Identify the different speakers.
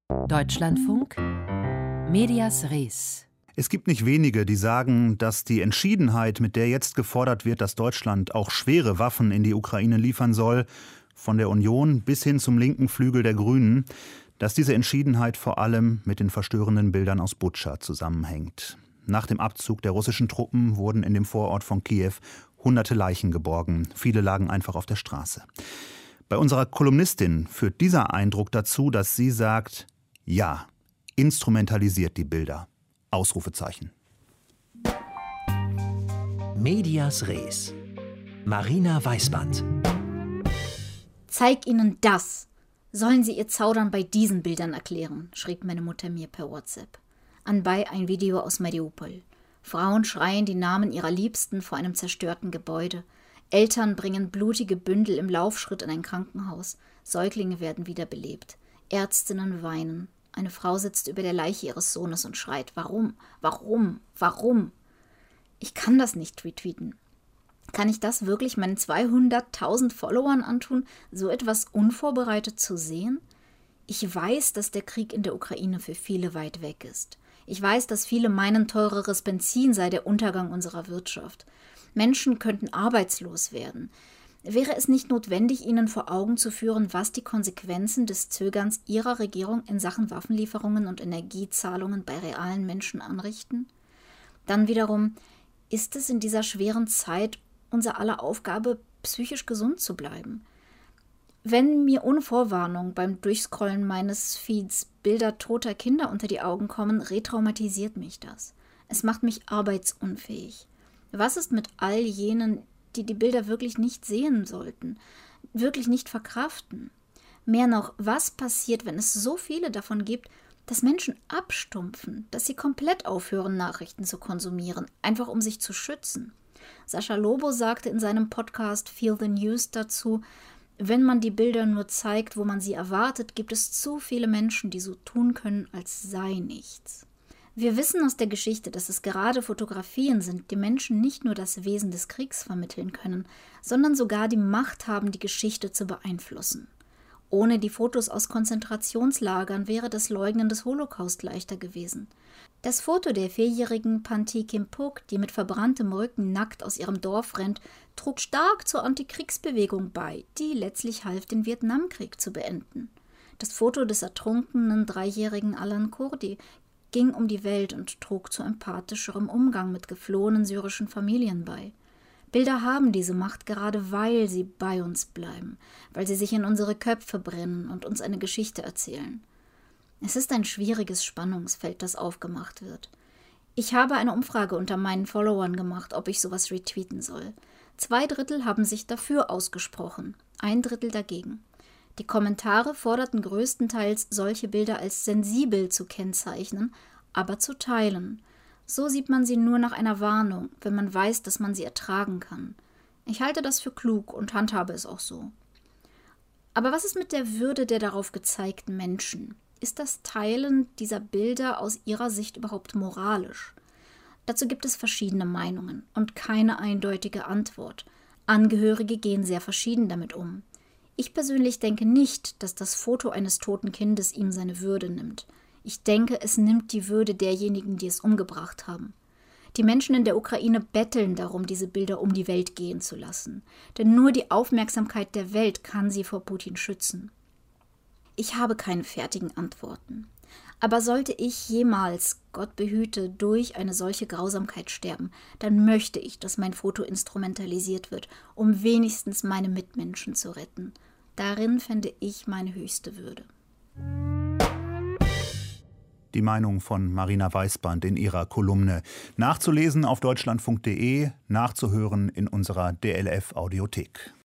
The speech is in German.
Speaker 1: Deutschlandfunk Medias Res.
Speaker 2: Es gibt nicht wenige, die sagen, dass die Entschiedenheit, mit der jetzt gefordert wird, dass Deutschland auch schwere Waffen in die Ukraine liefern soll, von der Union bis hin zum linken Flügel der Grünen, dass diese Entschiedenheit vor allem mit den verstörenden Bildern aus Butscha zusammenhängt. Nach dem Abzug der russischen Truppen wurden in dem Vorort von Kiew hunderte Leichen geborgen. Viele lagen einfach auf der Straße. Bei unserer Kolumnistin führt dieser Eindruck dazu, dass sie sagt, ja, instrumentalisiert die Bilder. Ausrufezeichen.
Speaker 3: Medias Res. Marina Weißband.
Speaker 4: Zeig ihnen das. Sollen sie ihr Zaudern bei diesen Bildern erklären, schrieb meine Mutter mir per WhatsApp. Anbei ein Video aus Mariupol. Frauen schreien die Namen ihrer Liebsten vor einem zerstörten Gebäude. Eltern bringen blutige Bündel im Laufschritt in ein Krankenhaus. Säuglinge werden wiederbelebt. Ärztinnen weinen. Eine Frau sitzt über der Leiche ihres Sohnes und schreit, warum, warum, warum? Ich kann das nicht retweeten. Kann ich das wirklich meinen 200.000 Followern antun, so etwas unvorbereitet zu sehen? Ich weiß, dass der Krieg in der Ukraine für viele weit weg ist. Ich weiß, dass viele meinen, teureres Benzin sei der Untergang unserer Wirtschaft. Menschen könnten arbeitslos werden. Wäre es nicht notwendig, ihnen vor Augen zu führen, was die Konsequenzen des Zögerns ihrer Regierung in Sachen Waffenlieferungen und Energiezahlungen bei realen Menschen anrichten? Dann wiederum, ist es in dieser schweren Zeit unser aller Aufgabe, psychisch gesund zu bleiben? Wenn mir ohne Vorwarnung beim Durchscrollen meines Feeds Bilder toter Kinder unter die Augen kommen, retraumatisiert mich das. Es macht mich arbeitsunfähig. Was ist mit all jenen, die die Bilder wirklich nicht sehen sollten, wirklich nicht verkraften? Mehr noch, was passiert, wenn es so viele davon gibt, dass Menschen abstumpfen, dass sie komplett aufhören, Nachrichten zu konsumieren, einfach um sich zu schützen? Sascha Lobo sagte in seinem Podcast Feel the News dazu, wenn man die Bilder nur zeigt, wo man sie erwartet, gibt es zu viele Menschen, die so tun können, als sei nichts. Wir wissen aus der Geschichte, dass es gerade Fotografien sind, die Menschen nicht nur das Wesen des Kriegs vermitteln können, sondern sogar die Macht haben, die Geschichte zu beeinflussen. Ohne die Fotos aus Konzentrationslagern wäre das Leugnen des Holocaust leichter gewesen. Das Foto der 4-jährigen Panti Kimpuk, die mit verbranntem Rücken nackt aus ihrem Dorf rennt, trug stark zur Antikriegsbewegung bei, die letztlich half, den Vietnamkrieg zu beenden. Das Foto des ertrunkenen 3-jährigen Alan Kurdi ging um die Welt und trug zu empathischerem Umgang mit geflohenen syrischen Familien bei. Bilder haben diese Macht, gerade weil sie bei uns bleiben, weil sie sich in unsere Köpfe brennen und uns eine Geschichte erzählen. Es ist ein schwieriges Spannungsfeld, das aufgemacht wird. Ich habe eine Umfrage unter meinen Followern gemacht, ob ich sowas retweeten soll. 2/3 haben sich dafür ausgesprochen, 1/3 dagegen. Die Kommentare forderten größtenteils, solche Bilder als sensibel zu kennzeichnen, aber zu teilen. So sieht man sie nur nach einer Warnung, wenn man weiß, dass man sie ertragen kann. Ich halte das für klug und handhabe es auch so. Aber was ist mit der Würde der darauf gezeigten Menschen? Ist das Teilen dieser Bilder aus ihrer Sicht überhaupt moralisch? Dazu gibt es verschiedene Meinungen und keine eindeutige Antwort. Angehörige gehen sehr verschieden damit um. Ich persönlich denke nicht, dass das Foto eines toten Kindes ihm seine Würde nimmt. Ich denke, es nimmt die Würde derjenigen, die es umgebracht haben. Die Menschen in der Ukraine betteln darum, diese Bilder um die Welt gehen zu lassen. Denn nur die Aufmerksamkeit der Welt kann sie vor Putin schützen. Ich habe keine fertigen Antworten. Aber sollte ich jemals, Gott behüte, durch eine solche Grausamkeit sterben, dann möchte ich, dass mein Foto instrumentalisiert wird, um wenigstens meine Mitmenschen zu retten. Darin fände ich meine höchste Würde.
Speaker 2: Die Meinung von Marina Weißband in ihrer Kolumne. Nachzulesen auf deutschlandfunk.de, nachzuhören in unserer DLF-Audiothek.